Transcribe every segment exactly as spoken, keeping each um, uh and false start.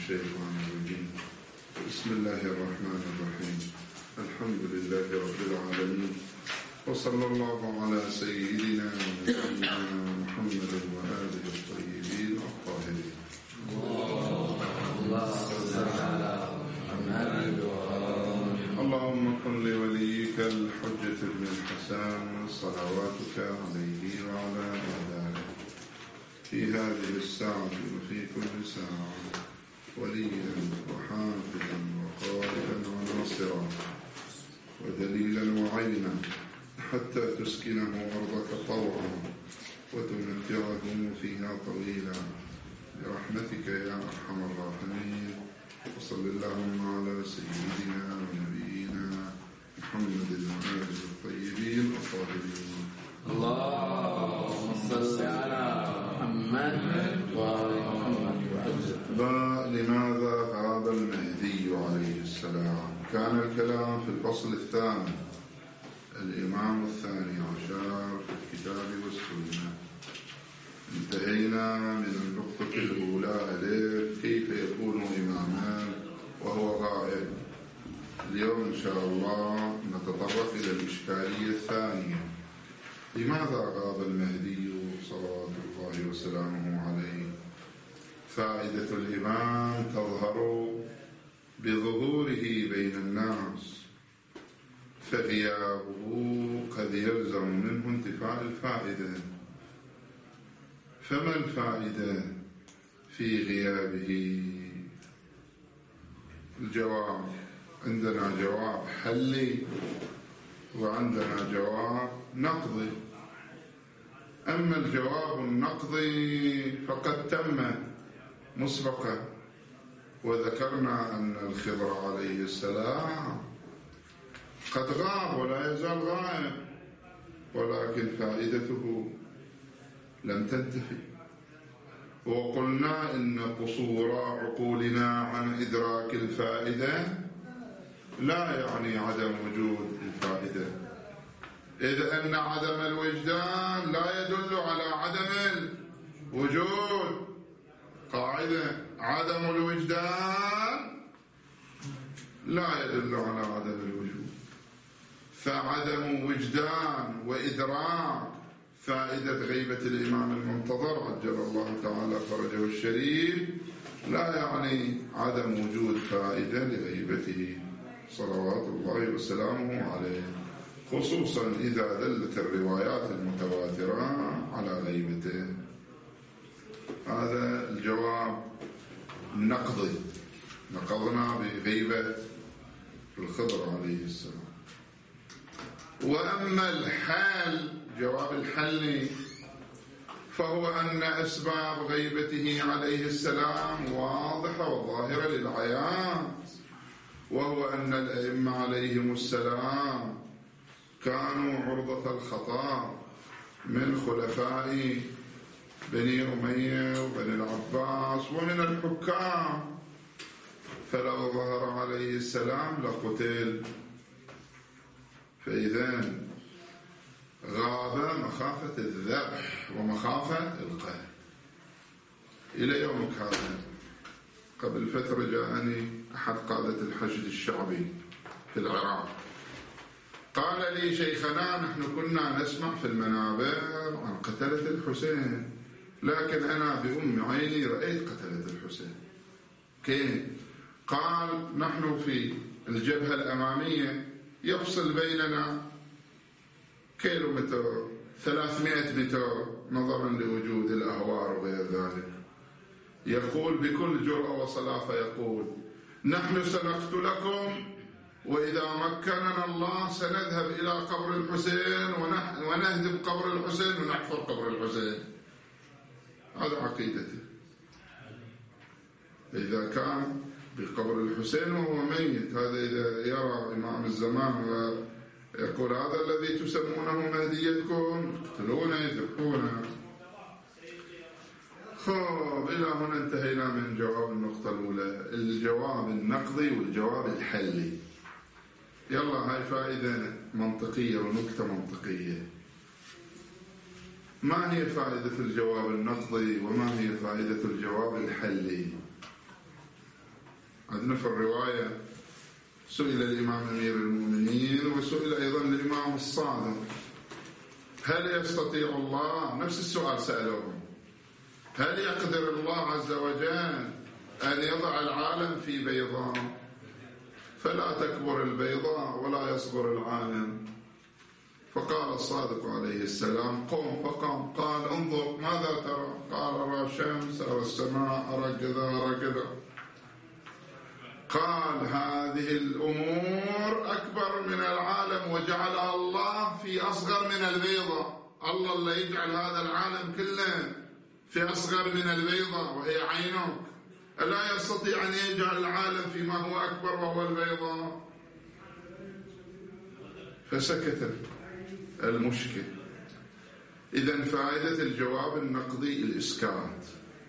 الشيطان الرجيم. بسم الله الرحمن الرحيم. الحمد لله رب العالمين، وصلى الله على سيدنا ونبينا محمد وآله الطيبين الطاهرين. اللهم كن لوليك الحجة بن الحسن صلواتك عليه وعلى آله في هذه الساعة وفي كل ساعة وليا وحافظا وقائدا وناصرا ودليلا وعينا، حتى تسكنه أرضك طوعا وتمتعه فيها طويلا برحمتك يا أرحم الراحمين. وصل اللهم على سيدنا ونبينا محمد وآله الطيبين الطاهرين. اللهم صل على محمد وآل محمد. لماذا غاب المهدي عليه السلام؟ كان الكلام في الفصل الثاني الإمام الثاني عشر في الكتاب والسنة. انتهينا من النقطة الأولى ألف كيف يكون إماما وهو غائب. اليوم إن شاء الله نتطرق إلى الإشكالية الثانية: لماذا غاب المهدي صلوات الله وسلامه عليه؟ فائدة الإمام تظهر بظهوره بين الناس، فغيابه قد يلزم منه انتفاء الفائدة. فما الفائدة في غيابه؟ الجواب: عندنا جواب حلي وعندنا جواب نقضي. أما الجواب النقضي فقد تم مسبقا، وذكرنا أن الخضر عليه السلام قد غاب ولا يزال غائب، ولكن فائدته لم تنتهي. وقلنا إن قصور عقولنا عن إدراك الفائدة لا يعني عدم وجود الفائدة، إذ أن عدم الوجدان لا يدل على عدم الوجود. قاعدة: عدم الوجدان لا يدل على عدم الوجود. فعدم وجدان وإدراك فائدة غيبة الإمام المنتظر عجل الله تعالى فرجه الشريف لا يعني عدم وجود فائدة لغيبته صلوات الله وسلامه عليه، خصوصا إذا دلت الروايات المتواترة على غيبته. هذا الجواب النقضي، نقضنا بغيبة الخضر عليه السلام. وأما الحال، جواب الحل، فهو أن أسباب غيبته عليه السلام واضحة وظاهرة للعيان، وهو أن الأئمة عليهم السلام كانوا عرضة الخطأ من خلفاء بني أمية وبني العباس ومن الحكام، فلو ظهر عليه السلام لقتل. فإذا غاب مخافة الذبح ومخافة القتل. إلى يومك هذا قبل فترة جاءني أحد قادة الحشد الشعبي في العراق، قال لي: شيخنا، نحن كنا نسمع في المنابر عن قتلة الحسين، لكن أنا بأم عيني رأيت قتلة الحسين. كيف؟ قال: نحن في الجبهة الأمامية يفصل بيننا كيلو متر ثلاثمائة متر نظرا لوجود الأهوار وغير ذلك. يقول بكل جرأة وصلافة، يقول: نحن سنقتلكم، وإذا مكننا الله سنذهب إلى قبر الحسين ونهدم قبر الحسين ونحفر قبر الحسين. هذا عقيدته. إذا كان بقبر الحسين وهو ميت، هذا إذا يرى إمام الزمان ويقول: هذا الذي تسمونه مهديتكم، يقتلونه يذبحونه. خب، إلى هنا انتهينا من جواب النقطة الأولى، الجواب النقضي والجواب الحلي. يلا، هاي فائدة منطقية ونكتة منطقية. ما هي فائدة الجواب النقضي وما هي فائدة الجواب الحلي؟ عندنا في الرواية سئل الإمام أمير المؤمنين وسئل أيضا الإمام الصادق: هل يستطيع الله، نفس السؤال سألوهم، هل يقدر الله عز وجل أن يضع العالم في بيضاء فلا تكبر البيضاء ولا يصغر العالم؟ فقال الصادق عليه السلام: قم. فقام. قال: انظر ماذا ترى؟ قال: أرى الشمس، أرى السماء، أرى كذا، أرى كذا. قال: هذه الأمور أكبر من العالم وجعلها الله في أصغر من البيضة. الله اللي يجعل هذا العالم كله في أصغر من البيضة وهي عينك، ألا يستطيع أن يجعل العالم فيما هو أكبر وهو البيضة؟ فسكت المشكل. إذن فائدة الجواب النقدي الإسكات.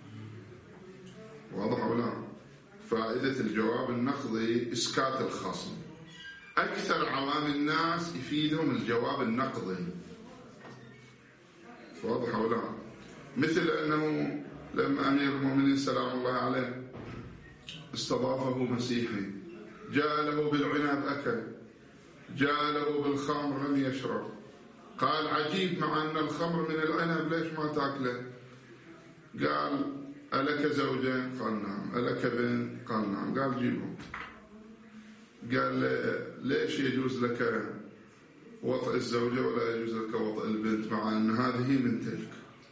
واضح ولا؟ فائدة الجواب النقدي إسكات الخصم. أكثر عوام الناس يفيدهم الجواب النقدي. واضح ولا؟ مثل أنه لما أمير المؤمنين سلام الله عليه استضافه مسيحي، جاء له بالعنب أكل، جاء له بالخمر لم يشرب. قال: عجيب، مع أن الخمر من العنب ليش ما تأكله؟ قال: ألك زوجة؟ قال: نعم. ألك بنت؟ قال: نعم. قال: جيبه. قال: ليش يجوز لك وطئ الزوجة ولا يجوز لك وطئ البنت مع أن هذه من تلك؟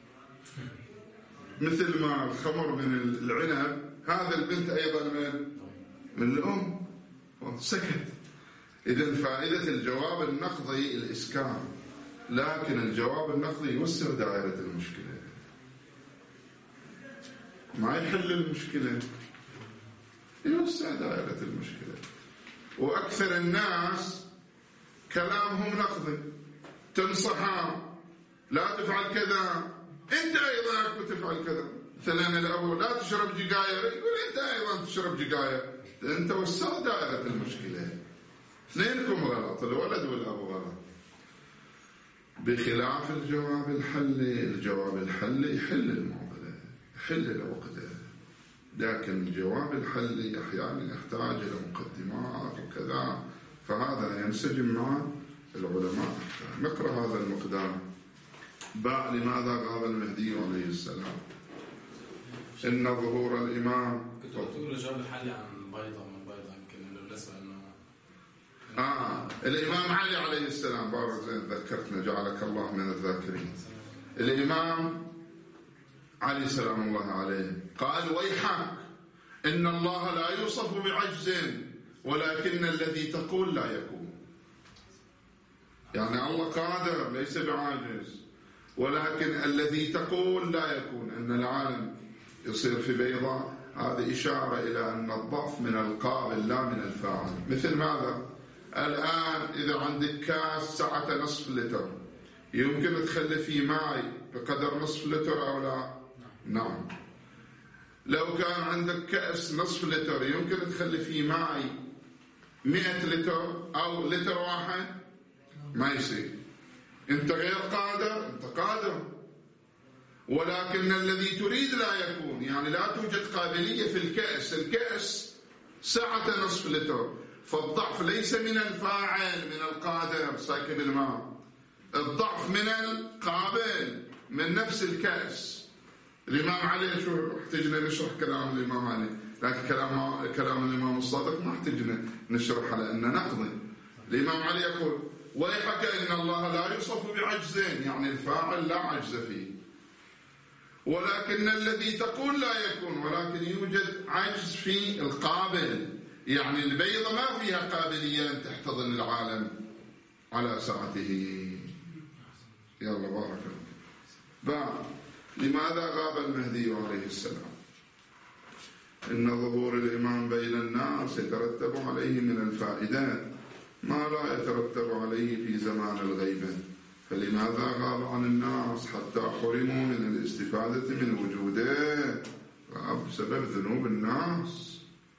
مثل ما الخمر من العنب، هذا البنت أيضا من من الأم. سكت. إذن فائدة الجواب النقدي الإسكان، لكن الجواب النقدي يوسع دائرة المشكلة، ما يحل المشكلة، يوسع دائرة المشكلة. وأكثر الناس كلامهم نقدي، تنصحه لا تفعل كذا، أنت أيضا بتفعل كذا. مثلا الأبو: لا تشرب جقاير، يقول أنت أيضا تشرب جقاير. أنت وسع دائرة المشكلة، اثنينكم غلط، الولد والأبو غلط. بخلاف الجواب الحلي، الجواب الحلي يحل المعضلة، يحل العقدة، لكن الجواب الحلي أحيانا يحتاج إلى مقدمات وكذا، فهذا ينسجم مع العلماء. نقرأ هذا المقدار. باء لماذا غاب المهدي عليه السلام؟ إن ظهور الإمام. كنت تقول الجواب الحلي عن البيضة ومن البيضة، يمكن إنه بالنسبة إنه آه الإمام علي عليه السلام، بارك زين ذكرتنا، جعلك الله من الذاكرين. الإمام علي سلام الله عليه قال: ويحك، إن الله لا يوصف بعجز ولكن الذي تقول لا يكون. يعني الله قادر ليس بعاجز، ولكن الذي تقول لا يكون، أن العالم يصير في بيضاء. هذه إشارة إلى أن الضعف من القابل لا من الفاعل. مثل ماذا؟ الآن إذا عندك كاس سعة نصف لتر، يمكن تخلي فيه ماء بقدر نصف لتر أو لا؟ نعم. لو كان عندك كأس نصف لتر، يمكن تخلي فيه ماء مئة لتر أو لتر واحد؟ ما يصير. أنت غير قادر، أنت قادر، ولكن الذي تريد لا يكون. يعني لا توجد قابلية في الكأس. الكأس سعة نصف لتر، فالضعف ليس من الفاعل من القادر ساكب الماء، الضعف من القابل من نفس الكأس. الإمام علي شو احتجنا نشرح كلام الإمام علي، لكن كلام كلام الإمام الصادق ما احتجنا نشرح لأنه نقضي. الإمام علي يقول: ويحك إن الله لا يوصف بعجزين، يعني الفاعل لا عجز فيه، ولكن الذي تقول لا يكون، ولكن يوجد عجز في القابل. يعني البيضة ما فيها قابلية أن تحتضن العالم على سعته. يلا بارك الله. لماذا غاب المهدي عليه السلام؟ إن ظهور الإمام بين الناس يترتب عليه من الفائدات ما لا يترتب عليه في زمان الغيبة، فلماذا غاب عن الناس حتى حرموا من الاستفادة من وجوده؟ غاب بسبب ذنوب الناس،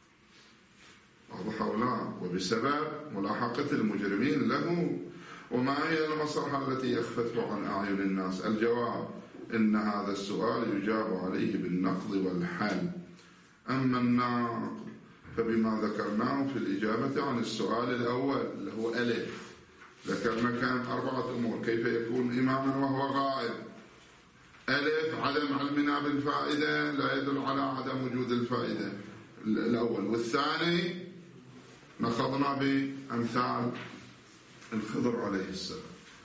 واضح أو لا؟ وبسبب ملاحقة المجرمين له. وما هي المصلحة التي يخفته عن أعين الناس؟ الجواب: إن هذا السؤال يجاب عليه بالنقد والحل. أما النقد فبما ذكرناه في الإجابة عن السؤال الأول اللي هو ألف، ذكرنا كان أربعة أمور: كيف يكون إماما وهو غائب؟ ألف، عدم علمنا بالفائدة لا يدل على عدم وجود الفائدة الأول. والثاني نخضنا بأمثال الخضر عليه السلام.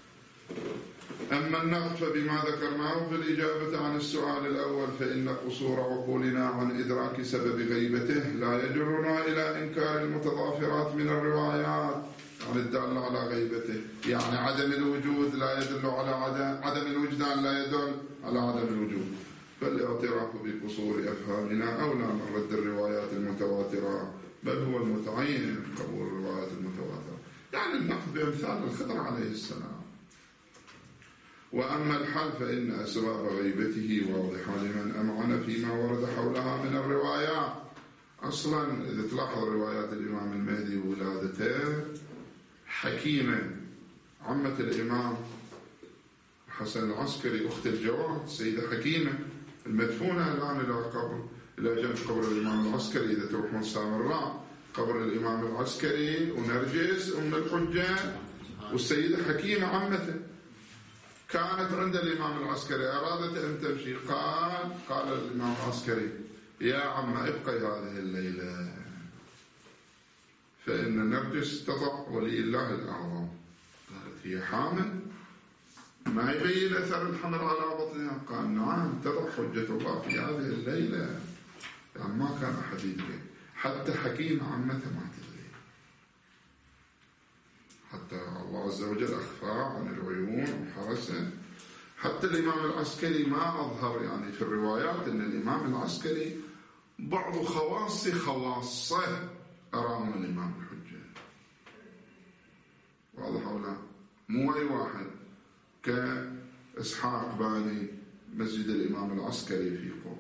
أما النقد فبما ذكرناه في الإجابة عن السؤال الأول فإن قصور عقولنا عن إدراك سبب غيبته لا يجرنا إلى إنكار المتضافرات من الروايات عن الدالة على غيبته. يعني عدم الوجود لا يدل على عدم عدم الوجدان لا يدل على عدم الوجود، فالاعتراف بقصور أفهامنا أولى من رد الروايات المتواترة، بل هو المتعين قبول الروايات المتواترة. يعني النقد بأمثال الخضر عليه السلام. وأما الحل فإن أسباب غيبته واضحة لمن أمعن فيما ورد حولها من الروايات. أصلا إذا تلاحظ روايات الإمام المهدي وولادته حكيمة. عمة الإمام حسن العسكري أخت الجواد سيدة حكيمة المدفونة الآن إلى قبر إلى جنب قبر الإمام العسكري. إذا تروحون سامراء قبر الإمام العسكري ونرجس أم الحجة والسيدة حكيمة عمته كانت عند الإمام العسكري، أرادت أن تمشي، قال قال الإمام العسكري: يا عم ابقي هذه الليلة، فإن نرجس تضع ولي الله الأعظم. قالت: هي حامل؟ ما يبين أثر الحمل على بطنها؟ قال: نعم، تضع حجة الله في هذه الليلة. يعني ما كان أحد يدري، حتى حكيم عمته ما تدري، حتى الله عز وجل أخفاه عن العيون وحرسه. حتى الإمام العسكري ما أظهر، يعني في الروايات أن الإمام العسكري بعض خواص خواصه أرام الإمام الحجة. واضح ولا؟ مو أي واحد كإسحاق باني مسجد الإمام العسكري في قوم.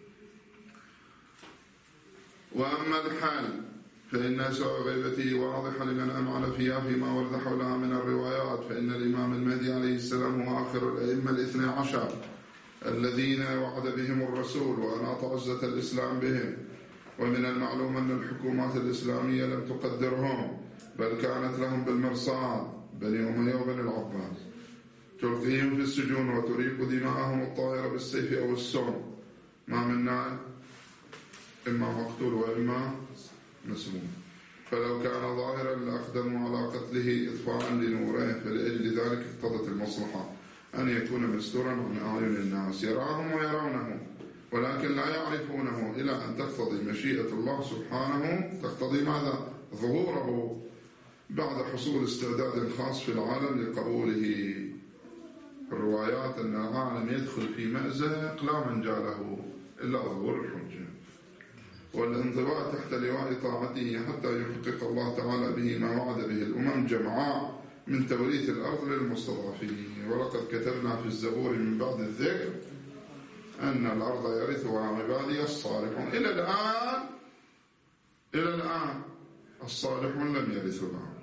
وأما الحال فإن سبب غيبته واضحة لمن أمعن فيها فيما ورد حولها من الروايات. فإن الإمام المهدي عليه السلام هو آخر الأئمة الاثنى عشر الذين وعد بهم الرسول وأناط عزة الإسلام بهم. ومن المعلوم أن الحكومات الإسلامية لم تقدرهم، بل كانت لهم بالمرصاد، بني أمية وبني العباس، تلقيهم في السجون وتريق دماءهم الطاهرة بالسيف أو السم. ما منا إما مقتول وإما مسموم. فلو كان ظاهرا لأقدموا على قتله إطفاء لنوره، فلأجل ذلك اقتضت المصلحة أن يكون مستورا عن أعين الناس يراهم ويرونه، ولكن لا يعرفونه، إلى أن تقتضي مشيئة الله سبحانه، تقتضي ماذا؟ ظهوره بعد حصول استعداد خاص في العالم لقبوله. الروايات أن العالم يدخل في مأزق لا من جاله إلا ظهور الحجة والانضباط تحت لواء طاعته، حتى يحقق الله تعالى به ما وعد به الأمم جمعاء من توريث الأرض للمستضعفين. ولقد كتبنا في الزبور من بعد الذكر أن الأرض يرثها عبادي الصالحون. إلى الآن إلى الآن الصالحون لم يرثوها.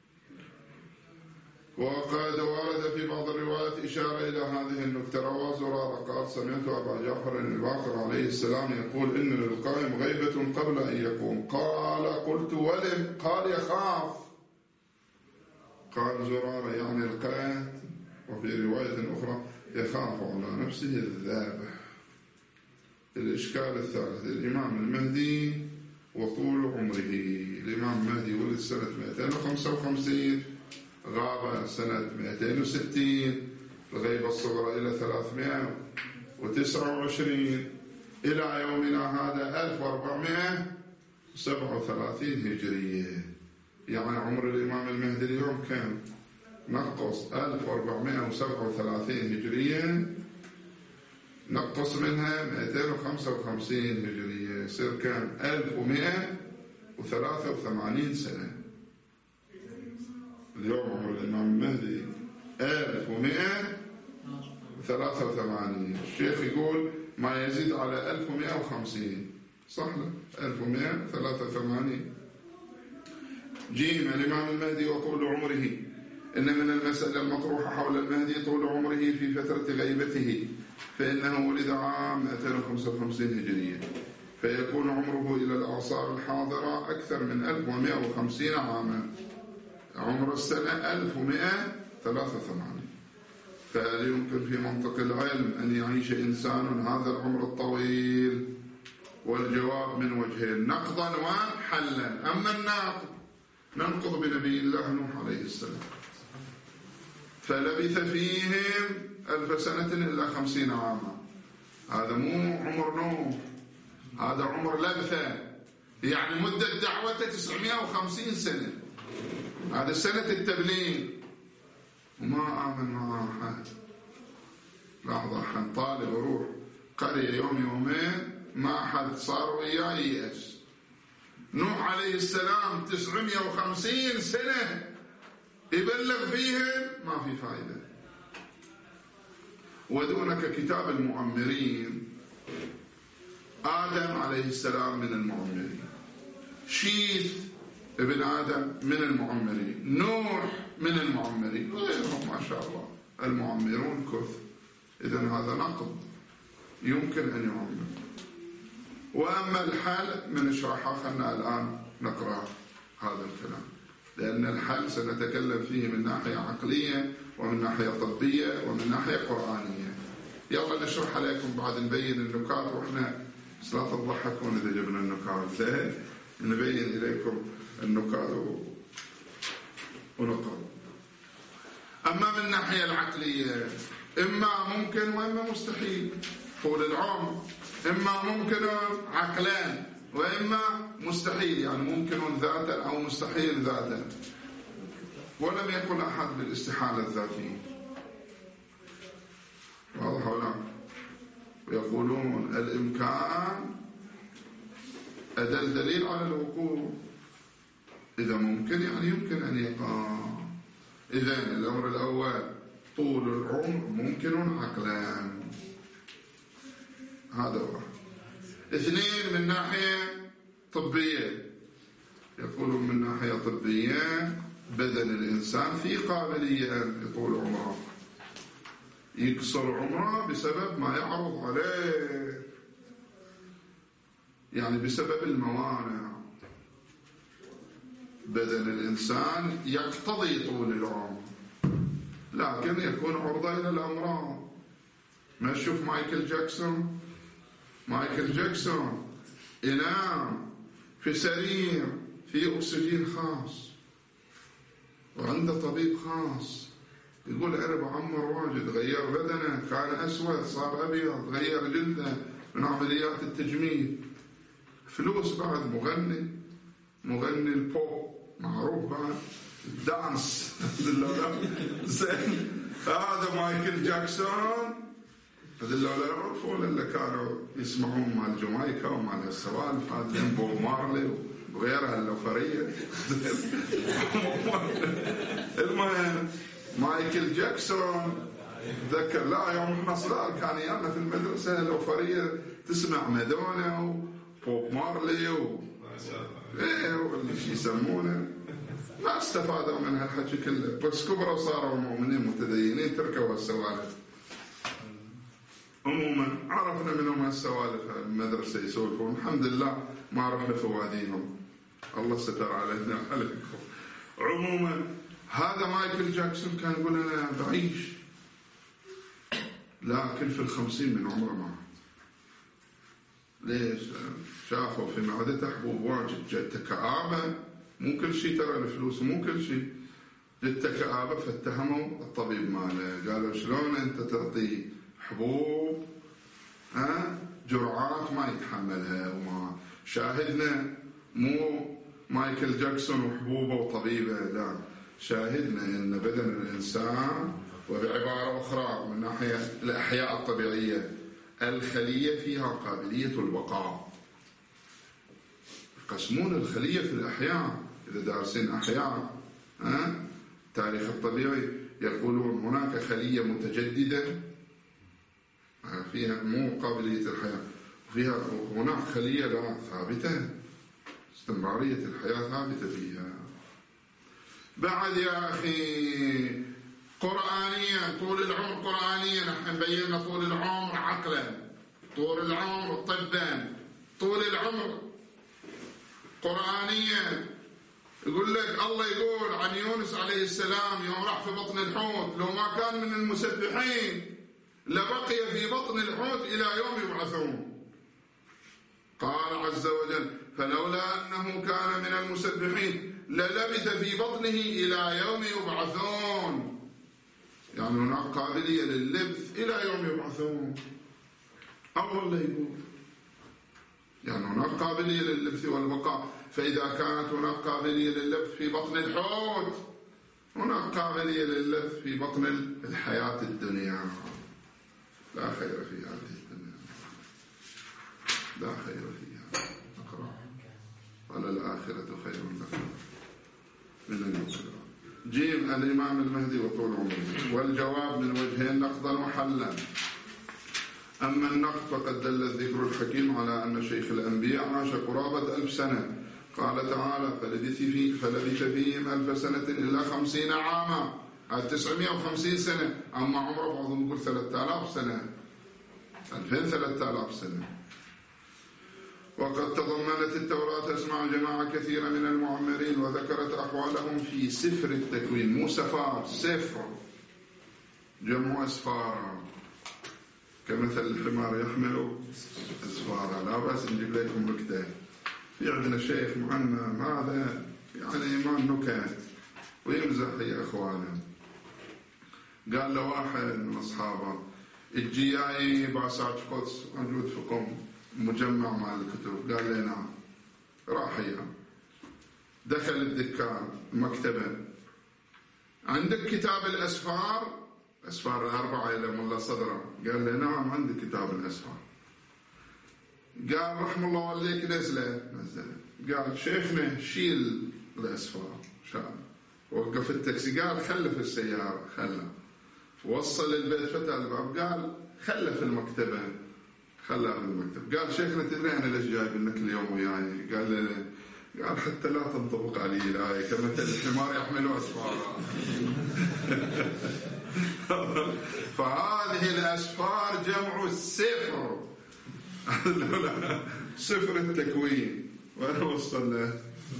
وقد ورد في بعض الروايات إشارة إلى هذه النكتة. روى زرارة قال: سمعت أبا جعفر الباقر عليه السلام يقول: إن للقائم غيبة قبل أن يقوم. قال: قلت: ولم؟ قال: يخاف. قال زرارة يعني القائد، وفي رواية أخرى يخاف على نفسه الذابح. الإشكال الثالث: الإمام المهدي وطول عمره. الإمام المهدي ولد سنة مئتين وخمسة وخمسين، غاب سنة مئتين وستين، الغيبة الصغرى إلى ثلاثمئة وتسعة وعشرين، إلى يومنا هذا ألف وأربعمئة وسبعة وثلاثين هجرية. يعني عمر الإمام المهدي اليوم كم؟ نقص ألف وأربعمئة وسبعة وثلاثين هجرية، نقص منها مئتين وخمسة وخمسين هجرية، يصير كم؟ ألف ومئة وثلاثة وثمانين سنة. اليوم عمر الإمام المهدي ألف ومئة وثلاثة وثمانين. الشيخ يقول ما يزيد على ألف ومئة وخمسين، صح له؟ ألف ومئة وثلاثة وثمانين. جيم الإمام المهدي وطول عمره. إن من المسألة المطروحة حول المهدي طول عمره في فترة غيبته، فإنه ولد عام مئتين وخمسة وخمسين هجرية، فيكون عمره إلى الأعصار الحاضرة أكثر من ألف ومئة وخمسين عاما. عمر السنة ألف ومئة وثلاثة وثمانين. فهل يمكن في منطق العلم أن يعيش إنسان هذا العمر الطويل؟ والجواب من وجهين: نقضا وحلا. أما النقض ننقض بنبي الله نوح عليه السلام، فلبث فيهم ألف سنة إلا خمسين عاما. هذا مو عمر نوح، هذا عمر لبثة، يعني مدة دعوته تسعمائة وخمسين سنة. هذا سنة التبليغ وما آمن معه أحد. لحظة، حن طالب روح قرية يوم يومين ما أحد صار وياه ييأس. نوح عليه السلام تسعمائة وخمسين سنة يبلغ فيهم، ما في فائدة. ودونك كتاب المعمرين، آدم عليه السلام من المعمرين، شيث ابن آدم من المعمرين، نوح من المعمرين، غيرهم ما شاء الله المعمرون كثر. إذن هذا نقض يمكن أن يعمر. وأما الحل من اشرحها، خلنا الآن نقرأ هذا الكلام، لأن الحل سنتكلم فيه من ناحية عقلية ومن ناحية طبية ومن ناحية قرآنية. يلا نشرح عليكم بعد، نبين النكات، وإحنا بس لا تضحكون إذا جبنا النكات، نبين إليكم النكات ونقرأ. أما من الناحية العقلية، إما ممكن وإما مستحيل طول العمر، إما ممكن عقلان وإما مستحيل، يعني ممكن ذاتا أو مستحيل ذاتا. ولم يكن أحد بالاستحالة الذاتية، واضح ولا؟ ويقولون الإمكان أدل دليل على الوقوع. إذا ممكن يعني يمكن أن يقع. إذن الأمر الأول طول العمر ممكن عقلان، هذا واحد. اثنين من ناحية طبية، يقولون من ناحية طبية بدن الإنسان في قابلية لطول عمره، يقصر عمره بسبب ما يعرض عليه، يعني بسبب الموانع. بدن الإنسان يقتضي طول العمر، لكن يكون عرضة إلى الأمراض. ما تشوف مايكل جاكسون؟ مايكل جاكسون ينام في سرير في أكسجين خاص وعنده طبيب خاص، يقول أنا بعمر واجد، غير بدنه، كان أسود صار أبيض، غير جلده من عمليات التجميل. فلوس بعد، مغني مغني البوب معروف بعد، دانس زين. هذا مايكل جاكسون، هذا اللي لا يعرفون اللي كانوا يسمعون مال جامايكا ومال السوالف، هذا بوب مارلي وغيرها اللوفرية. المهم مايكل جاكسون ذكر، لا يوم احنا صغار كان يانا في المدرسة اللوفرية تسمع مادونا وبوب مارلي و ايه واللي شي يسمونه، ما استفادوا من هالحكي كله، بس كبروا صاروا مؤمنين متدينين تركوا السوالف. عموما عرفنا منهم هالسوالف المدرسة يسولفون، الحمد لله ما رحنا فواديهم، الله ستر علينا وعليكم. عموما هذا مايكل جاكسون كان يقول أنا بعيش، لكن في الخمسين من عمره مات. ليش؟ شافوا في معدته حبوب واجد، جته كآبة، مو كل شيء ترى الفلوس مو كل شيء، جته كآبة، فاتهموا الطبيب ماله، قالوا شلون أنت تعطي حبوب ها جرعات ما يتحملها؟ وما شاهدنا مو مايكل جاكسون وحبوبه وطبيبه، لا، شاهدنا ان بدن الانسان، وبعباره اخرى من ناحيه الاحياء الطبيعيه، الخليه فيها قابليه البقاء. يقسمون الخليه في الاحياء، اذا دارسين احياء ها التاريخ الطبيعي، يقولون هناك خليه متجدده فيها مو قابلية الحياة، وفيها هناك خلية لا ثابتة، استمرارية الحياة ثابتة فيها. بعد يا أخي قرآنيا، طول العمر قرآنيا، نحن بينا طول العمر عقلا، طول العمر طبا، طول العمر قرآنية. يقول لك الله يقول عن يونس عليه السلام يوم راح في بطن الحوت لو ما كان من المسبحين لبقي في بطن الحوت إلى يوم يبعثون. قال عز وجل فلولا أنه كان من المسبحين للبث في بطنه إلى يوم يبعثون. يعني هناك قابلية لللبث إلى يوم يبعثون. أو الله يقول يعني هناك قابلية لللبث والبقاء. فإذا كانت هناك قابلية لللبث في بطن الحوت هناك قابلية لللبث في بطن الحياة الدنيا. لا خير في هذه الدنيا، لا خير فيها. اقرأ على الآخرة خير لكم من الأولى. جيم الإمام المهدي وطول عمره. والجواب من وجهين نقضا وحلا. أما النقد فقد دل الذكر الحكيم على أن شيخ الأنبياء عاش قرابة ألف سنة. قال تعالى فلبث في فلبث فيهم ألف سنة إلا خمسين عاما، تسعمائة وخمسين سنة. أما عمره بعضهم يقول ثلاثة آلاف سنة، ألفين ثلاثة آلاف سنة. وقد تضمنت التوراة اسماء جماعة كثيرة من المعمرين وذكرت أحوالهم في سفر التكوين. مو سفار، سفر جمع أسفار، كمثل الحمار يحمل أسفارا. لا بأس نجيب لكم نكتة. في عندنا شيخ معنا هذا يعني ما نكت ويمزح يا أخوانا. قال له واحد من أصحابه الجياي بعساج قدس موجود في قم مجمع مع الكتب. قال لي نعم. راح يا دخل الدكان المكتبة، عندك كتاب الأسفار؟ أسفار الأربعة إلى ملا صدرة. قال لي نعم عندي كتاب الأسفار. قال رحم الله والديك نزله نزله. قال شيخنا شيل الأسفار. شال وقف التاكسي. قال خله في السيارة. خله وصل البيت فتح الباب. قال خله في المكتبة. خلاه في المكتب. قال شيخنا تدري أنا ليش جايب لك اليوم وياي؟ قال لي قال حتى لا تنطبق علي الآية كمثل الحمار يحمل أسفارا. فهذه الأسفار جمع السفر. سفر التكوين. وين وصلنا؟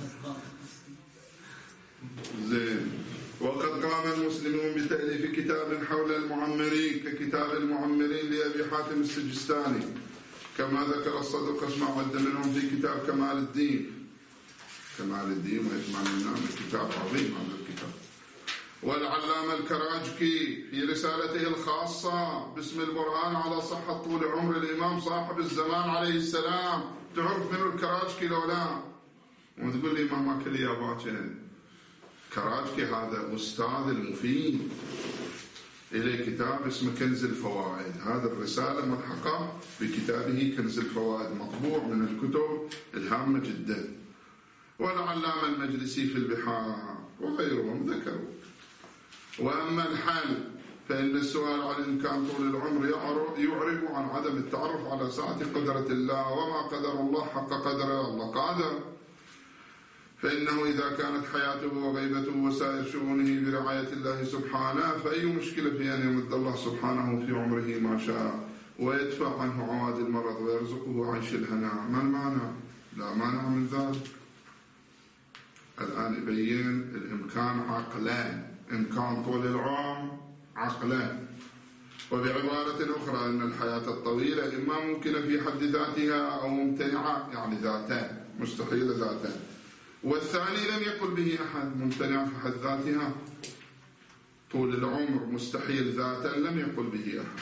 زين. وقد قام المسلمون بتأليف كتاب حول المعمرين ككتاب المعمرين لأبي حاتم السجستاني، كما ذكر الصدوق اسمع ود منهم في كتاب كمال الدين. كمال الدين وإتمام النام كتاب عظيم هذا الكتاب. والعلامة الكراجكي في رسالته الخاصة باسم البرهان على صحة طول عمر الإمام صاحب الزمان عليه السلام. تعرف من الكراجكي لو لا؟ وتقول لي ما ماكل يا باكر. كراجكي هذا أستاذ المفيد، إليه كتاب اسمه كنز الفوائد. هذا الرسالة ملحقة بكتابه كنز الفوائد، مطبوع من الكتب الهامة جدا. والعلامة المجلسي في البحار وغيرهم ذكروا. وأما الحل فإن السؤال عن إمكان طول العمر يعرب عن عدم التعرف على سعة قدرة الله، وما قدر الله حق قدره. الله قادر، فإنه إذا كانت حياته وغيبته وسائر شؤونه برعاية الله سبحانه فأي مشكلة في أن يمد الله سبحانه في عمره ما شاء ويدفع عنه عواد المرض ويرزقه عيش الهناء. ما المانع؟ لا مانع من ذلك. الآن يبين الإمكان عقلان، إمكان طول العمر عقلان. وبعبارة أخرى أن الحياة الطويلة إما ممكنة في حد ذاتها أو ممتنعة، يعني ذاتان، مستحيل ذاتان. والثاني لم يقل به أحد، ممتنع في حد ذاتها. طول العمر مستحيل ذاتا لم يقل به أحد.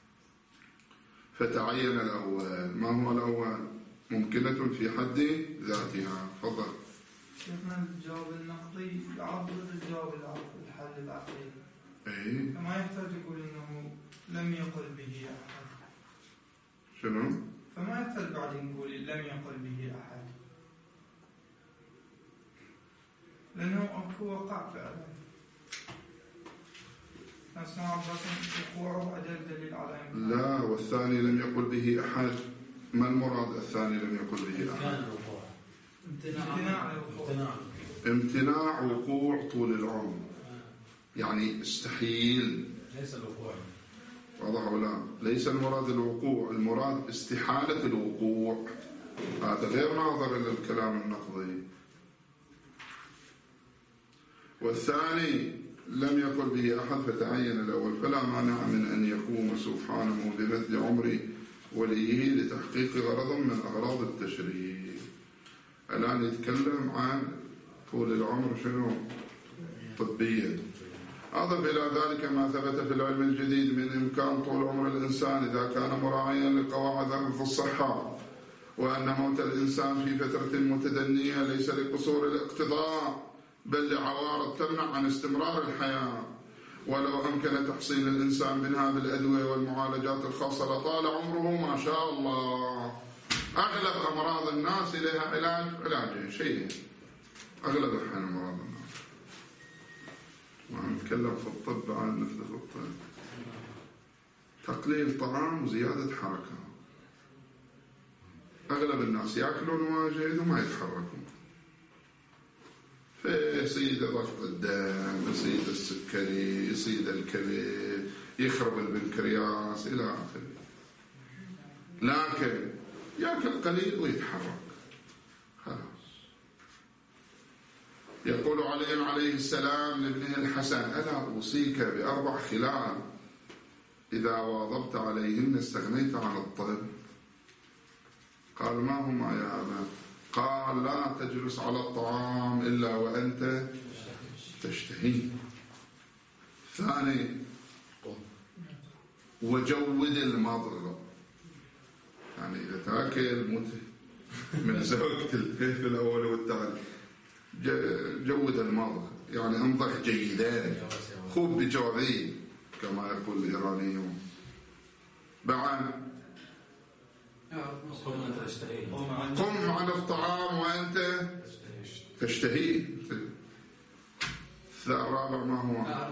فتعين الأول. ما هو الأول؟ ممكنة في حد ذاتها. تفضل. شيخنا الجواب النقدي يعبر الجواب الحل العقلي. اي فما يحتاج يقول انه لم يقل به احد. شنو؟ فما يحتاج بعد نقول لم يقل به احد، لانه اكو وقع فعلا. نسمع عباس وقوعه ادل دليل على إمكان. لا، والثاني لم يقل به احد. ما المراد الثاني لم يقل به احد؟ امتناع الوقوع. امتناع وقوع طول العمر، يعني استحيل. ليس الوقوع. واضح ولا؟ ليس المراد الوقوع، المراد استحالة الوقوع. هذا غير ناظر إلى الكلام النقضي. والثاني لم يقل به أحد فتعين الأول، فلا مانع من أن يقوم سبحانه بمثل عمر وليه لتحقيق غرض من أغراض التشريع. الآن يتكلم عن طول العمر شنو؟ طبيا. أضف إلى ذلك ما ثبت في العلم الجديد من إمكان طول عمر الإنسان إذا كان مراعيا لقواعد في الصحة، وأن موت الإنسان في فترة متدنية ليس لقصور الاقتضاء بل لعوارض تمنع عن استمرار الحياة. ولو أمكن تحصيل الإنسان منها بالأدوية والمعالجات الخاصة لطال عمره ما شاء الله. أغلب أمراض الناس لها علاج علاجين شيء، أغلب الحين أمراض الناس. ونتكلم في الطب عن نفتح في الطب تقليل طعام وزيادة حركة. أغلب الناس يأكلون واجد وما يتحركون، فيصيد ضغط الدم، يصيد السكري، يصيد الكبد، يخرب البنكرياس إلى آخره. لكن يأكل قليل ويتحرك خلاص. يقول علي عليه السلام لابنه الحسن: ألا أوصيك بأربع خلال إذا واظبت عليهن استغنيت عن الطب؟ قال: ما هما يا أبا؟ قال: لا تجلس على الطعام إلا وأنت تشتهي. ثاني: وجود المضغ، يعني إذا تاكل موت من زوجة البيت الأول والثاني جود المضغ، يعني انضغ جيدان، خوب بجوعي كما يقول الإيرانيون. بعد قم عن الطعام وأنت تشتهي. الرابع ما هو؟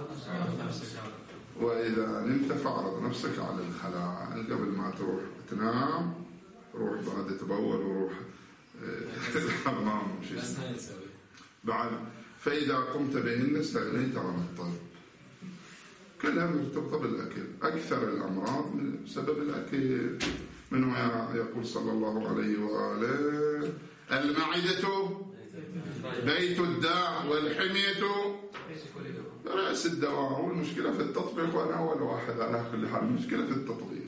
وإذا نمت فاعرض نفسك على الخلاء، قبل ما تروح تنام روح بعد تبول وروح الحمام. بعد فإذا قمت بهن استغنيت عن الطب. كلها مرتبطة بالأكل. أكثر الأمراض بسبب الأكل. منه يقول صلى الله عليه وآله: المعدة بيت الداء والحمية رأس الدواء. والمشكلة في التطبيق، وأنا أول واحد على كل حال. المشكلة في التطبيق.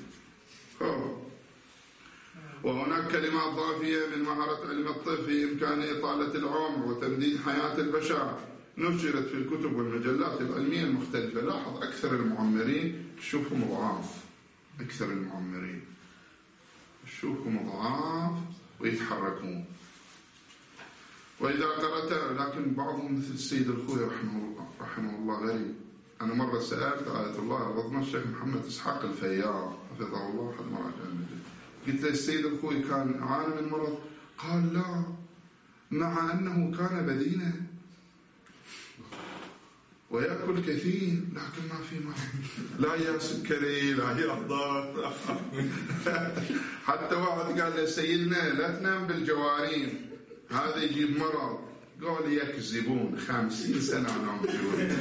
وهناك كلمات ضافية من مهارة علم الطب في إمكان إطالة العمر وتمديد حياة البشر، نشرت في الكتب والمجلات العلمية المختلفة. لاحظ أكثر المعمرين تشوفهم ضعاف، أكثر المعمرين تشوفهم ضعاف ويتحركون. وإذا قرأت، لكن بعضهم مثل السيد الخوي رحمه الله, رحمه الله غريب. أنا مرة سألت آية الله العظمى الشيخ محمد إسحاق الفيار حفظه الله حد مرة جامد، قلت له: السيد الخوي كان عانى من مرض؟ قال: لا، مع أنه كان بدينا ويأكل كثير لكن ما في مرض، لا يا سكري لا يا ضغط. حتى واحد قال له: سيدنا لا تنام بالجوارين هذا يجيب مرض. قال: يكذبون، خمسين سنة أنام بالجوارين.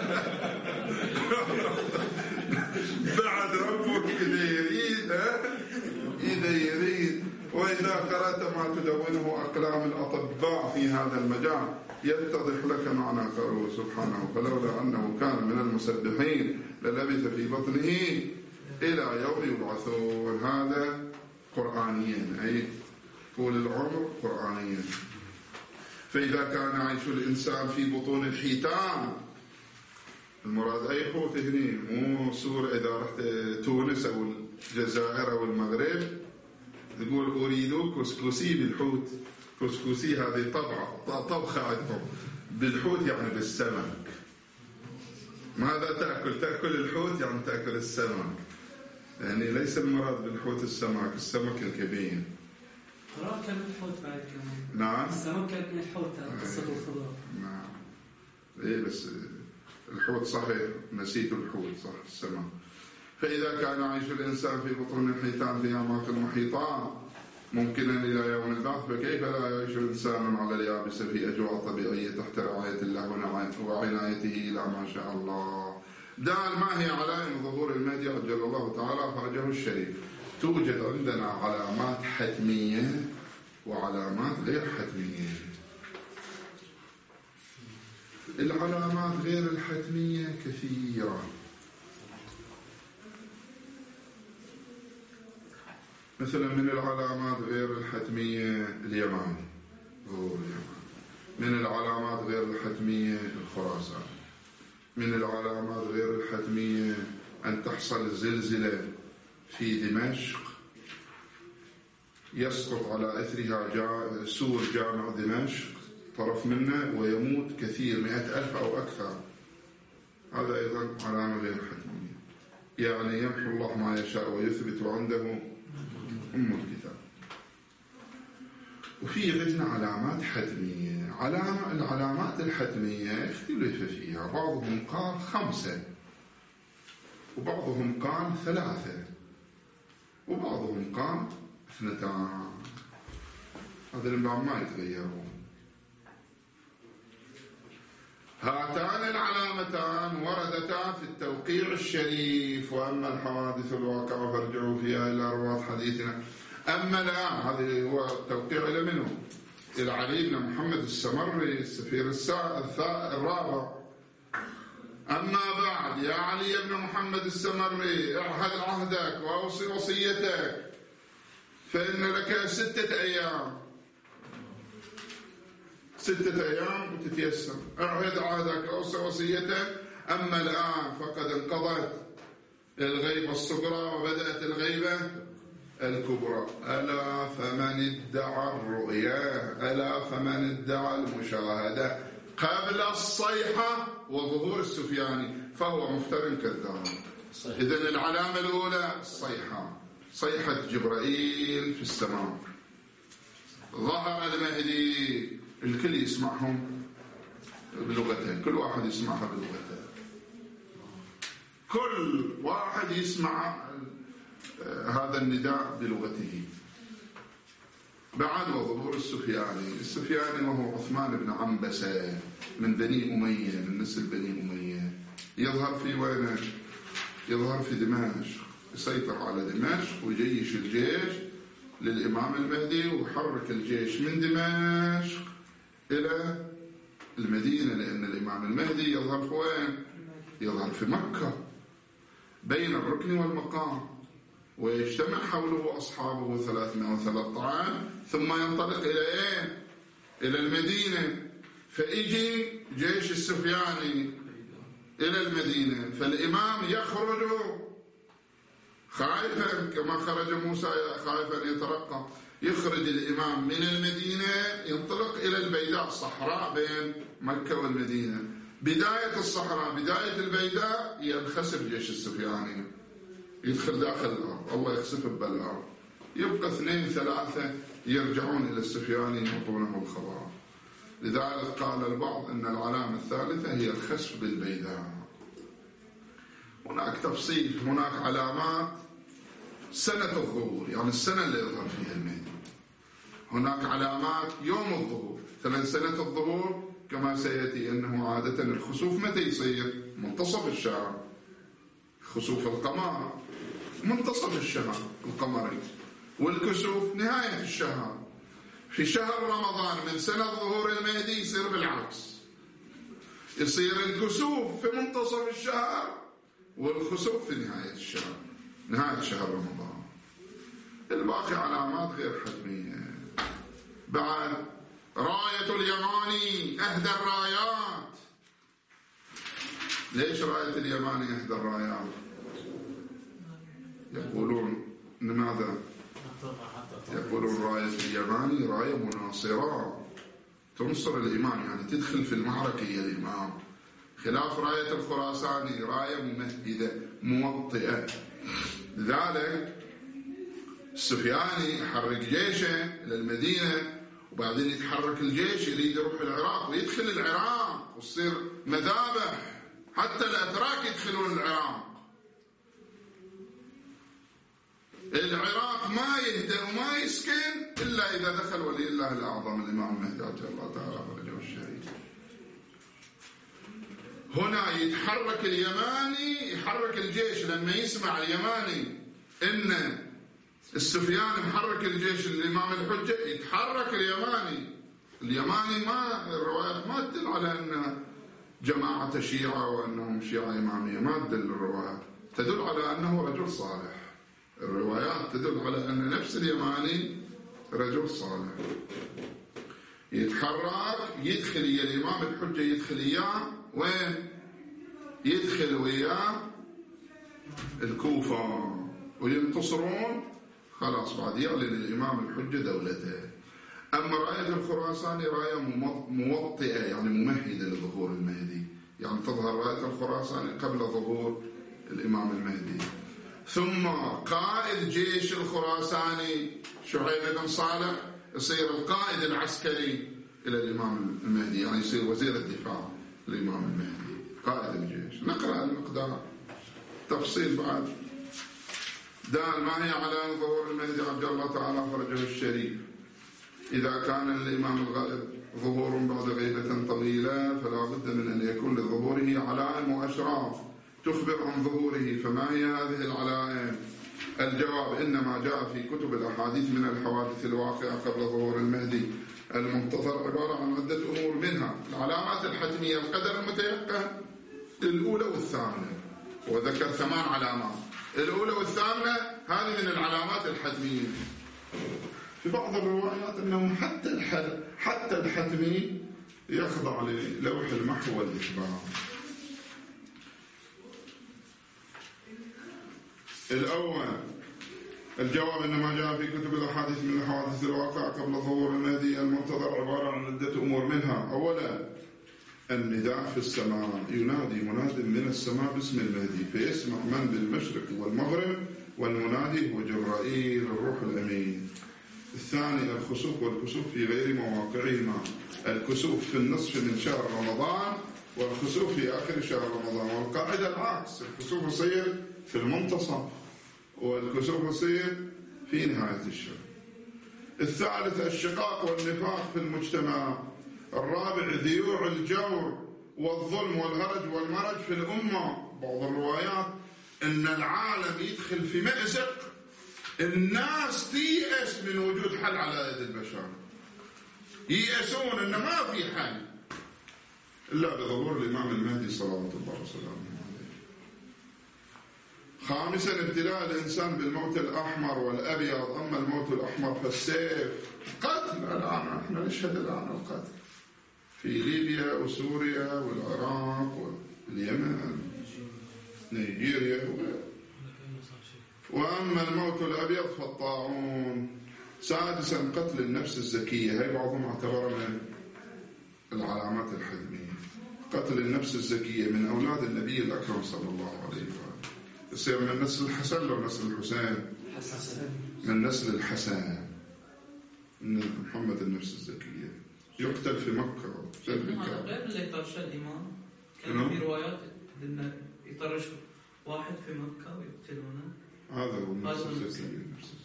بعد ربك إذا يريد إذا يريد. وإذا قرأت ما تدونه أقلام الأطباء في هذا المجال يتضح لك معنى قوله سبحانه: فلولا أنه كان من المسبحين للبث في بطنه إلى يوم يبعثون. هذا قرآنيا، أي طول العمر قرآنيا. فإذا كان عيش الإنسان في بطون الحيتان، المراد أي حوت هني، مو سورة. إذا رحت تونس أو الجزائر أو المغرب تقول: أريد كسكسي بالحوت. كسكسي هذه طبعة طبخة عندهم بالحوت، يعني بالسمك. ماذا تأكل؟ تأكل الحوت يعني تأكل السمك، يعني ليس المراد بالحوت السمك، السمك الكبير. قرأت كلمة الحوت بعد كمان. نعم. السمك كلمة الحوت قصة الخضار. نعم. إيه بس الحوت صحيح، نسيت الحوت صح السمك. فإذا كان عيش الإنسان في بطون الحيتان في أعماق المحيطات ممكنا إلى يوم البعث، فكيف لا يعيش إنسان على اليابسة في أجواء طبيعية تحت رعاية الله وعنايته إلى ما شاء الله. دال ما هي علائم ظهور المهدي عجل الله تعالى فرجه الشريف؟ توجد عندنا علامات حتمية وعلامات غير حتمية. العلامات غير الحتمية كثيرة. مثلا من العلامات غير الحتمية اليماني، ظهور اليماني. من العلامات غير الحتمية الخراسان. من العلامات غير الحتمية أن تحصل زلزلة في دمشق يسقط على أثرها جا سور جامع دمشق طرف منه ويموت كثير، مئة ألف أو أكثر. هذا أيضا علامة غير حتمية. يعني يمحو الله ما يشاء ويثبت عنده أم الكتاب. وفي عندنا علامات حتمية. علامة العلامات الحتمية اختلف فيها، بعضهم قال خمسة وبعضهم قال ثلاثة وبعضهم قال اثنتان. هذا البعض ما يتغيرون. هاتان العلامتان وردتا في التوقيع الشريف. وأما الحوادث الواقعة فارجعوا فيها إلى رواة حديثنا. أما الآن هذا هو التوقيع إلى منه؟ إلى علي بن محمد السمري السفير الرابع. أما بعد يا علي بن محمد السمري اعهد عهدك وأوصي وصيتك فإن لك ستة أيام ستة أيام وتتيسر. اعهد عهدك وأوصي وصيتك. أما الآن فقد انقضت الغيبة الصغرى وبدأت الغيبة الكبرى. ألا فمن ادعى الرؤيا ألا فمن ادعى المشاهدة قبل الصيحة وظهور السفياني فهو مفتر كذاب. إذن العلامة الأولى الصيحة، صيحة جبرائيل في السماء. ظهر المهدي، الكل يسمعهم بلغته، كل واحد يسمعها بلغته، كل واحد يسمع هذا النداء بلغته. بعد وظهور السفياني، السفياني وهو عثمان بن عنبسة من بني أمية، من نسل بني أمية، يظهر في وين؟ يظهر في دمشق، يسيطر على دمشق ويجيش الجيش للإمام المهدي ويحرك الجيش من دمشق إلى المدينة، لأن الإمام المهدي يظهر في وين؟ يظهر في مكة بين الركن والمقام، ويجتمع حوله أصحابه ثلاثمائة وثلاثة عشر ثم ينطلق إلى إيه؟ إلى المدينة. فإجي جيش السفياني إلى المدينة، فالإمام يخرج خائفا كما خرج موسى خائفا يترقب. يخرج الإمام من المدينة ينطلق إلى البيداء، الصحراء بين مكة والمدينة. بداية الصحراء بداية البيداء ينخسف جيش السفياني، يدخل داخل الأرض، الله يخسف بالأرض. يبقى اثنين ثلاثة يرجعون إلى السفياني يعطونه الخبر. لذلك قال البعض أن العلامة الثالثة هي الخسف بالبيداء. هناك تفصيل، هناك علامات سنة الظهور، يعني السنة اللي يظهر فيها المهدي. هناك علامات يوم الظهور، مثلا سنة الظهور كما سيأتي أنه عادة الخسوف متى يصير؟ منتصف الشهر، خسوف القمر منتصف الشهر القمري، والكسوف نهاية الشهر. في شهر رمضان من سنة ظهور المهدي يصير بالعكس، يصير الكسوف في منتصف الشهر والخسوف في نهاية الشهر، نهاية شهر رمضان. الباقي علامات غير حتمية. بعد راية اليماني أهدى الرايات. ليش راية اليماني أهدى الرايات؟ يقولون لماذا؟ يقولون راية اليماني راية مناصرة تنصر الإمام، يعني تدخل في المعركة يا الإمام، خلاف راية الخراساني راية ممهدة موطئة. لذلك السفياني يحرك جيشه إلى المدينة، وبعدين يتحرك الجيش يريد يروح العراق ويدخل العراق وتصير مذابح، حتى الأتراك يدخلون العراق. العراق ما يهدأ وما يسكن إلا إذا دخل ولي الله الأعظم الإمام المهدي عجل الله تعالى فرجه الشريف. هنا يتحرك اليماني، يحرك الجيش لما يسمع اليماني إن السفيان محرك الجيش الإمام الحجة، يتحرك اليماني. اليماني ما الروايات ما تدل على أن جماعة شيعة وأنهم شيعة إمامية، ما تدل الروايات، تدل على أنه رجل صالح. الروايات تدل على أن نفس اليماني رجل صالح. يتحرك، يدخل إياه الإمام الحجة، يدخل إياه وين؟ يدخل وياه الكوفة وينتصرون، خلاص بعد يعلن الإمام الحجة دولته. أما راية الخراساني راية موطئة، يعني ممهدة لظهور المهدي، يعني تظهر راية الخراساني قبل ظهور الإمام المهدي. ثم قائد جيش الخراساني شعيب بن صالح يصير القائد العسكري إلى الإمام المهدي، يعني يصير وزير الدفاع الإمام المهدي قائد الجيش. نقرأ المقدار تفصيل بعد. دال ما هي على ظهور المهدي عبد الله تعالى فرجه الشريف. إذا كان للإمام الغائب ظهور بعد غيبة طويلة فلا بد من أن يكون لظهوره علائم وأشراف تخبر عن ظهوره. فما هي هذه العلائم؟ الجواب: إنما جاء في كتب الأحاديث من الحوادث الواقعة قبل ظهور المهدي المنتظر عبارة عن عدة أمور، منها العلامات الحتمية القدر المتيقن الأولى والثامنة، وذكر ثمان علامات. الأولى والثامنة هذه من العلامات الحتمية. في بعض الروايات أنه حتى الحل حتى الحتمي يخضع للوح المحو والإثبات. الأول الجواب: إنما جاء في كتب الأحاديث من الحوادث الواقعة قبل ظهور المهدي المنتظر عبارة عن عدة أمور، منها أولا النداء في السماء، ينادي مناد من السماء باسم المهدي فيسمع من بالمشرق والمغرب، والمنادي هو جبرائيل الروح الأمين. الثاني الخسوف والكسوف في غير مواقعهما، الكسوف في النصف من شهر رمضان والخسوف في آخر شهر رمضان، والقاعدة العكس، الخسوف يصير في المنتصف والكسوف يصير في نهاية الشهر. الثالث الشقاق والنفاق في المجتمع. الرابع ذيوع الجور والظلم والهرج والمرج في الأمة. بعض الروايات أن العالم يدخل في مأزق، الناس تيأس من وجود حل على يد البشر، ييأسون أن ما في حل إلا بظهور الإمام المهدي صلوات الله وسلامه عليه. خامسا ابتلاء الإنسان بالموت الأحمر والأبيض. أما الموت الأحمر فالسيف، قتل. الآن احنا نشهد الآن القتل في ليبيا وسوريا والعراق واليمن نيجيريا وغيره. وأما الموت الأبيض فالطاعون. سادسا قتل النفس الزكية، هي بعضهم اعتبرها من العلامات الحتمية. قتل النفس الزكية من أولاد النبي الأكرم صلى الله عليه وآله، يصير من نسل الحسن لو نسل الحسين؟ من نسل الحسن، من محمد النفس الزكية، يقتل في مكة. هذا غير اللي يطرش الإمام، كان في روايات أن يطرش واحد في مكة ويقتلونه. هذا هو النفس الزكية.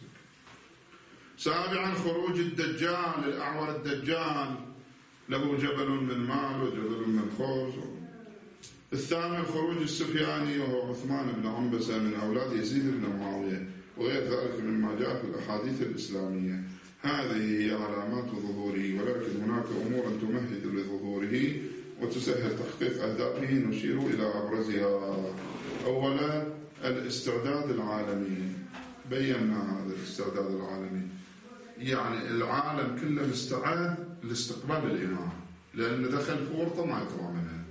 سابعا خروج الدجال، الأعور الدجال له جبل من مال وجبل من خبز. الثامن خروج السفياني وهو عثمان بن عنبسة من أولاد يزيد بن معاوية وغير ذلك مما جاء في الأحاديث الإسلامية. هذه هي علامات ظهوره، ولكن هناك أمور تمهد لظهوره وتسهل تحقيق أهدافه، نشير إلى أبرزها. أولا الاستعداد العالمي. بينا هذا الاستعداد العالمي، يعني العالم كله مستعد لاستقبال الإمام، لأنه دخل في ورطة ما يطلع منها.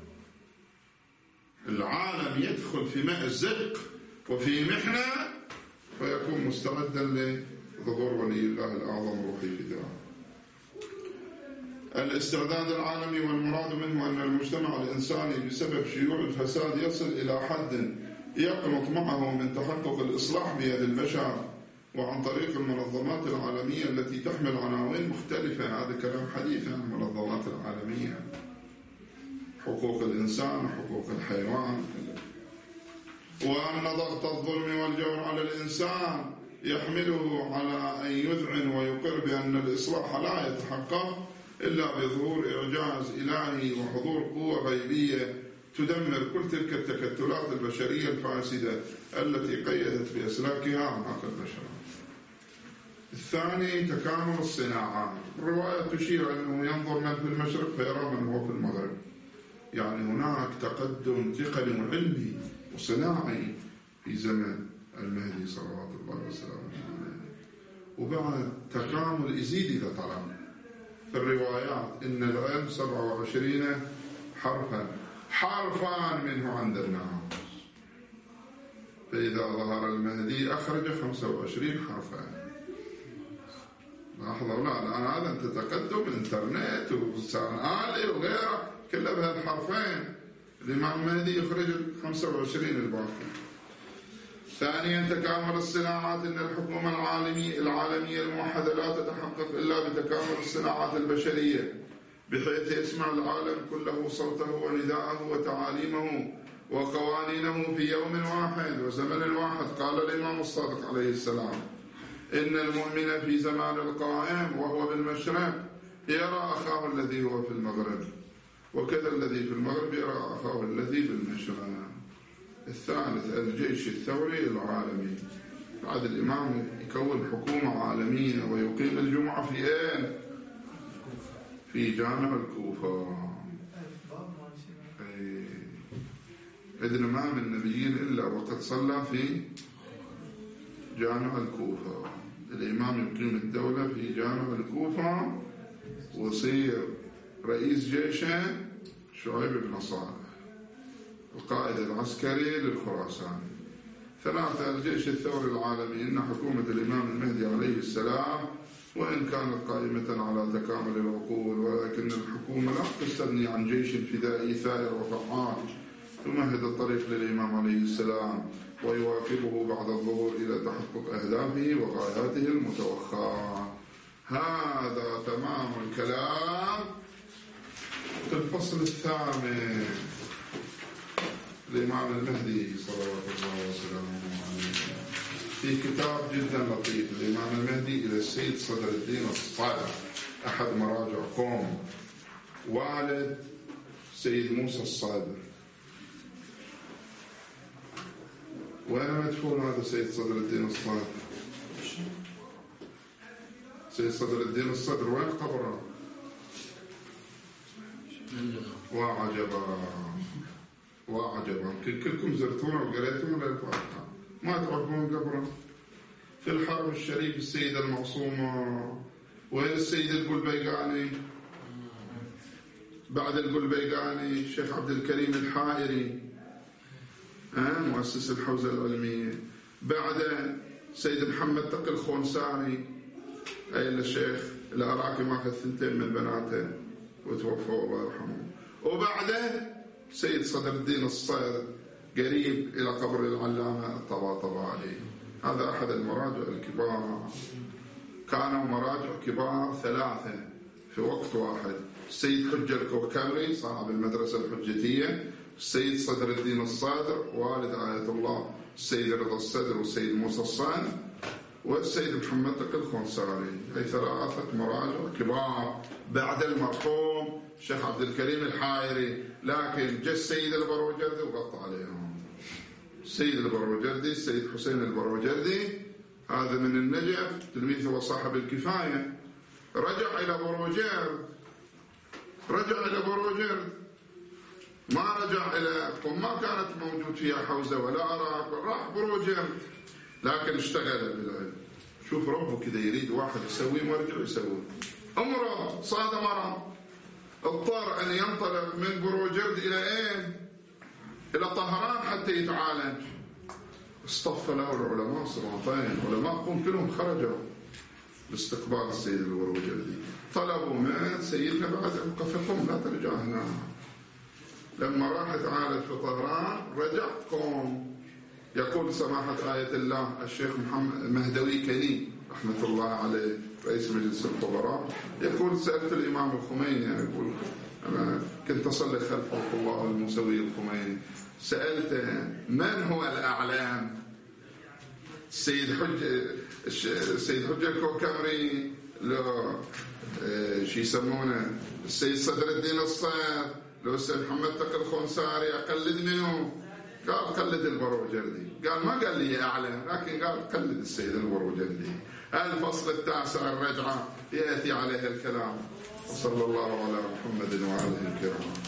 العالم يدخل في مأزق وفي محنة فيكون مستعدا لظهور ولي الله الأعظم روحي فداه. الاستعداد العالمي والمراد منه أن المجتمع الإنساني بسبب شيوع الفساد يصل إلى حد يقنط معه من تحقق الإصلاح بيد البشر وعن طريق المنظمات العالمية التي تحمل عناوين مختلفة. هذا كلام حديث عن المنظمات العالمية، حقوق الإنسان وحقوق الحيوان. وأن ضغط الظلم والجور على الإنسان يحمله على أن يذعن ويقر بأن الإصلاح لا يتحقق إلا بظهور إعجاز إلهي وحضور قوة غيبية تدمر كل تلك التكتلات البشرية الفاسدة التي قيدت بأسلاكها أعناق البشر. الثاني تكامل الصناعات. الرواية تشير أنه ينظر من في المشرق فيرى من هو في المغرب، يعني هناك تقدم تقني وعلمي وصناعي في زمن المهدي صلوات الله وسلامه عليه. وبعد تكامل يزيد إذا طلب في الروايات إن العلم سبعة وعشرين حرفا، حرفان منه عند الناس، فإذا ظهر المهدي أخرج خمسة وعشرين حرفا. لاحظوا، لا الآن هذا أنت تقدم الإنترنت ولسان آلي وغيره كله بهالحرفين. الإمام المهدي يخرج خمسة وعشرين الباقي. ثانيا تكامل الصناعات، إن الحكومة العالمية العالمية الموحدة لا تتحقق إلا بتكامل الصناعات البشرية، بحيث يسمع العالم كله صوته ونداءه وتعاليمه وقوانينه في يوم واحد وزمن واحد. قال الإمام الصادق عليه السلام: إن المؤمن في زمان القائم وهو بالمشرق يرى أخاه الذي هو في المغرب، وكذا الذي في المغرب يرى أخاه الذي بالمشرق. الثالث الجيش الثوري العالمي. بعد الإمام يكون حكومة عالمية ويقيم الجمعة في أين؟ في جامع الكوفة. إذن ما من نبيين إلا وقد صلى في جامع الكوفة. الإمام يقيم الدولة في جامع الكوفة ويصير رئيس جيشه شعيب بن صالح، القائد العسكري للخراسان. ثلاثة الجيش الثوري العالمي، إن حكومة الإمام المهدي عليه السلام وإن كانت قائمة على تكامل العقول، ولكن الحكومة لا تستغني عن جيش فدائي ثائر وفعال يمهد الطريق للإمام عليه السلام ويواكبه بعد الظهور إلى تحقق أهدافه وغاياته المتوخاة. هذا تمام الكلام في الفصل الثامن. الإمام المهدي صلوات الله وسلامه عليه في كتاب جدا لطيف، الإمام المهدي إلى السيد صدر الدين الصادق، أحد مراجع قوم، والد سيد موسى الصادر. وين مدفون هذا سيد صدر الدين الصادر؟ سيد صدر الدين الصدر وين قبره؟ وعجبا وعجبا، كلكم زرتونا وقريتونا للفاتحة، ما تعرفون قبره. في الحرم الشريف السيدة المعصومة. وين السيد القلبيقاني؟ بعد القلبيقاني الشيخ عبد الكريم الحائري، أه؟ مؤسس الحوزة العلمية. بعد سيد محمد تقي الخونساري، أي الشيخ العراقي ماخذ ثنتين من بناته وتوفوا الله يرحمه. وبعده سيد صدر الدين الصادق قريب إلى قبر العلامة الطباطبائي. هذا أحد المراجع الكبار. كانوا مراجع كبار ثلاثة في وقت واحد: السيد حجة الكوكبري صاحب المدرسة الحجتية، السيد صدر الدين الصادر والد آية الله السيد رضا الصدر والسيد موسى الصادر، والسيد محمد تقي الخونساري. هي ثلاثة مراجع كبار بعد المرحوم الشيخ عبد الكريم الحائري. لكن جاء السيد البروجردي وغطى عليهم. السيد البروجردي السيد حسين البروجردي هذا من النجف، تلميذه وصاحب الكفاية، رجع إلى بروجرد رجع إلى بروجرد ما رجع إلى قم، ما كانت موجود فيها حوزة ولا عراق، راح بروجرد لكن اشتغل بالعلم. شوف ربه كذا يريد واحد يسوي مرجع يسوي. أمره صاد مرض، اضطر أن ينطلق من بروجرد إلى إيه؟ إلى طهران حتى يتعالج. اصطف له العلماء صراطين، علماء قوم كلهم خرجوا لاستقبال السيد البروجردي. طلبوا من سيدنا بعد ابقى في قم لا ترجع هنا. لما راح تعالج في طهران رجع قوم. يقول سماحة آية الله الشيخ محمد مهدوي كني رحمة الله عليه رئيس مجلس الخبراء، يقول سألت الإمام الخميني، يقول أنا كنت أصلي خلف الله الموسوي الخميني، سألته من هو الأعلام؟ السيد حجة السيد حجة الكوكبري، لو شي يسمونه السيد صدر الدين الصادر، لو السيد محمد تقي الخونساري، أقلد منه؟ قال قلد البروجردي. قال ما قال لي أعلم، لكن قال قلد السيد البروجردي. الفصل التاسع الرجعة يأتي عليه الكلام. وصلى الله على محمد وآله الكرام.